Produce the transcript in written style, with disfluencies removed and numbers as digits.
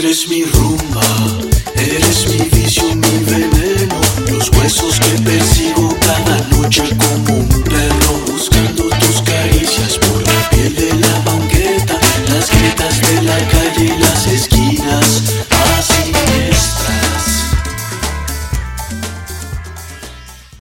Eres mi rumba, eres mi vicio, mi veneno, los huesos que persigo cada noche con